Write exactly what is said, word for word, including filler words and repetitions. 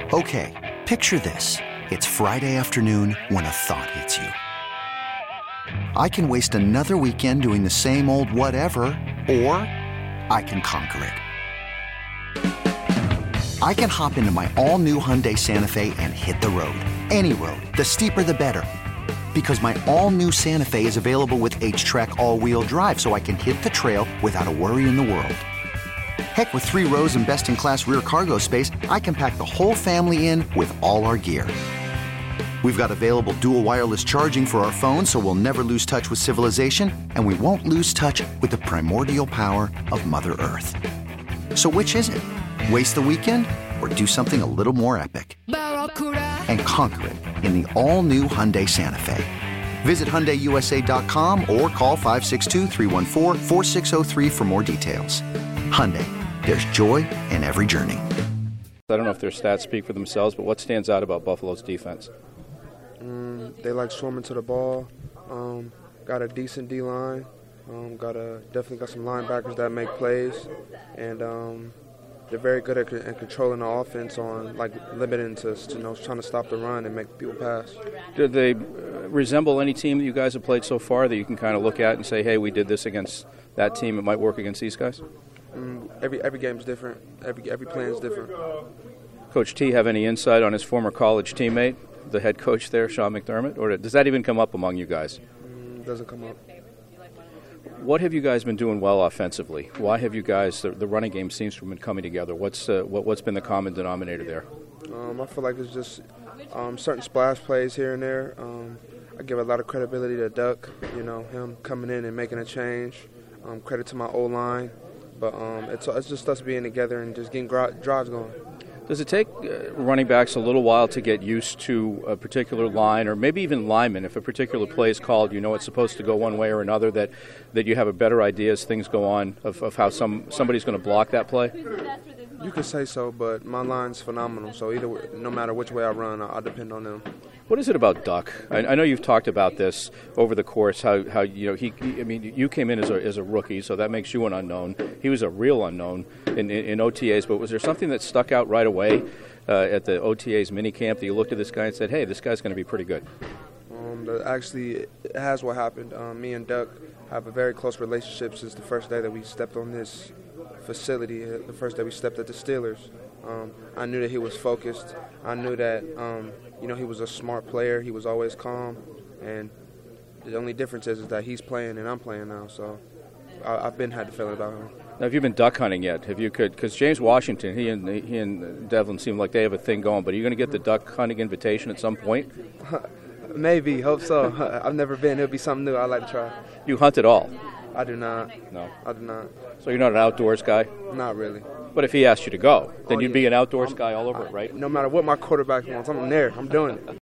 Okay, picture this. It's Friday afternoon when a thought hits you. I can waste another weekend doing the same old whatever, or I can conquer it. I can hop into my all-new Hyundai Santa Fe and hit the road. Any road. The steeper the better. Because my all-new Santa Fe is available with H-Track all-wheel drive, so I can hit the trail without a worry in the world. Heck, with three rows and best-in-class rear cargo space, I can pack the whole family in with all our gear. We've got available dual wireless charging for our phones, so we'll never lose touch with civilization, and we won't lose touch with the primordial power of Mother Earth. So which is it? Waste the weekend or do something a little more epic? And conquer it in the all-new Hyundai Santa Fe. Visit Hyundai U S A dot com or call five six two, three one four, four six zero three for more details. Hyundai, there's joy in every journey. I don't know if their stats speak for themselves, but what stands out about Buffalo's defense? Mm, they like swimming to the ball. Um, got a decent D-line. Um, got a definitely got some linebackers that make plays, and um, they're very good at, at controlling the offense on like limiting to you know trying to stop the run and make people pass. Do they resemble any team that you guys have played so far that you can kind of look at and say, hey, we did this against that team, it might work against these guys? Mm, every every game is different. Every every plan is different. Coach T have any insight on his former college teammate, the head coach there, Sean McDermott, or does that even come up among you guys? Mm, doesn't come up. What have you guys been doing well offensively? Why have you guys, the, the running game seems to have been coming together. What's uh, what, what's been the common denominator there? Um, I feel like it's just um, certain splash plays here and there. Um, I give a lot of credibility to Duck, you know, him coming in and making a change. Um, credit to my O-line. But um, it's, it's just us being together and just getting gro- drives going. Does it take uh, running backs a little while to get used to a particular line, or maybe even linemen, if a particular play is called, you know it's supposed to go one way or another, that, that you have a better idea as things go on of, of how some somebody's going to block that play? You could say so, but my line's phenomenal, so either way, no matter which way I run, I, I depend on them. What is it about Duck? I, I know you've talked about this over the course, how, how you know, he, he, I mean, you came in as a, as a rookie, so that makes you an unknown. He was a real unknown in, in, in O T As, but was there something that stuck out right away uh, at the O T As minicamp that you looked at this guy and said, hey, this guy's going to be pretty good? Um, the, actually, it has what happened. Um, me and Duck have a very close relationship since the first day that we stepped on this facility, the first day we stepped at the Steelers. Um, I knew that he was focused. I knew that, um, you know, he was a smart player. He was always calm. And the only difference is, is that he's playing and I'm playing now. So I, I've been had the feeling about him. Now, have you been duck hunting yet? Have you could because James Washington, he and he and Devlin seem like they have a thing going. But are you going to get the duck hunting invitation at some point? Maybe. Hope so. I've never been. It'll be something new. I'd like to try. You hunt at all? I do not. No. I do not. So you're not an outdoors guy? Not really. But if he asked you to go, then oh, you'd yeah. be an outdoors I'm, guy all over I, it, right? No matter what my quarterback wants, I'm there. I'm doing it.